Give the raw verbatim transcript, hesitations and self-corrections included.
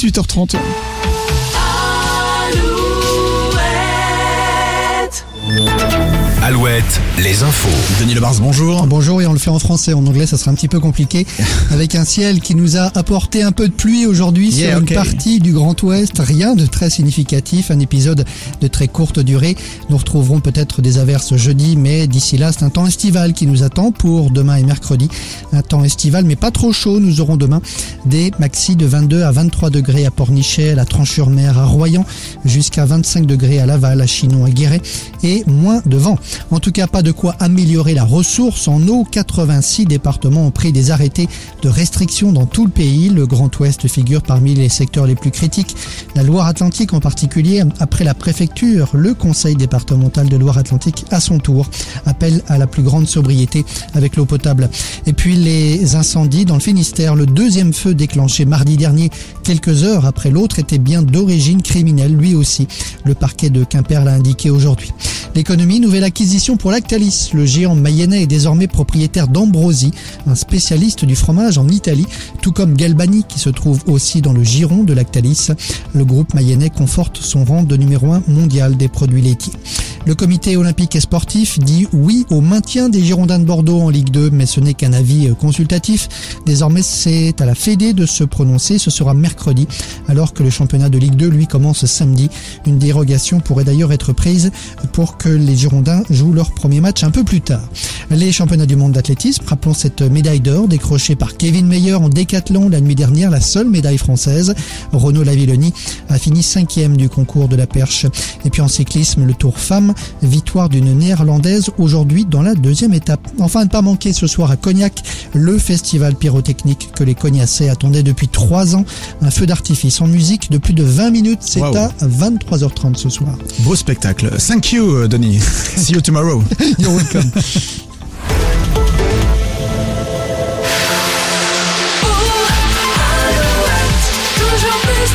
dix-huit heures trente. Alouette, les infos. Denis Lebars, bonjour. Bonjour, et on le fait en français. En anglais, ça sera un petit peu compliqué. Avec un ciel qui nous a apporté un peu de pluie aujourd'hui Yeah, sur une okay. partie du Grand Ouest. Rien de très significatif. Un épisode de très courte durée. Nous retrouverons peut-être des averses jeudi, mais d'ici là, c'est un temps estival qui nous attend pour demain et mercredi. Un temps estival, mais pas trop chaud. Nous aurons demain des maxis de vingt-deux à vingt-trois degrés à Pornichet, à la Tranche-sur-Mer, à Royan, jusqu'à vingt-cinq degrés à Laval, à Chinon, à Guéret, et moins de vent. En tout cas, pas de quoi améliorer la ressource en eau. quatre-vingt-six départements ont pris des arrêtés de restriction dans tout le pays. Le Grand Ouest figure parmi les secteurs les plus critiques. La Loire-Atlantique en particulier, après la préfecture, le Conseil départemental de Loire-Atlantique, à son tour, appelle à la plus grande sobriété avec l'eau potable. Et puis les incendies dans le Finistère. Le deuxième feu déclenché mardi dernier, quelques heures après l'autre, était bien d'origine criminelle, lui aussi. Le parquet de Quimper l'a indiqué aujourd'hui. L'économie, nouvelle acquisition pour Lactalis. Le géant mayennais est désormais propriétaire d'Ambrosi, un spécialiste du fromage en Italie, tout comme Galbani qui se trouve aussi dans le giron de Lactalis. Le groupe mayennais conforte son rang de numéro un mondial des produits laitiers. Le comité olympique et sportif dit oui au maintien des Girondins de Bordeaux en Ligue deux, mais ce n'est qu'un avis consultatif. Désormais, c'est à la Fédé de se prononcer. Ce sera mercredi, alors que le championnat de Ligue deux, lui, commence samedi. Une dérogation pourrait d'ailleurs être prise pour que les Girondins jouent leur premier match un peu plus tard. Les championnats du monde d'athlétisme, rappelons cette médaille d'or décrochée par Kevin Meyer en décathlon la nuit dernière, la seule médaille française. Renaud Lavilloni a fini cinquième du concours de la perche. Et puis en cyclisme, le Tour Femmes, victoire d'une néerlandaise aujourd'hui dans la deuxième étape. Enfin, à ne pas manquer ce soir à Cognac, le festival pyrotechnique que les Cognacais attendaient depuis trois ans. Un feu d'artifice en musique de plus de vingt minutes, c'est Wow. à vingt-trois heures trente ce soir. Beau spectacle. Thank you, Denis. See you tomorrow. You're welcome.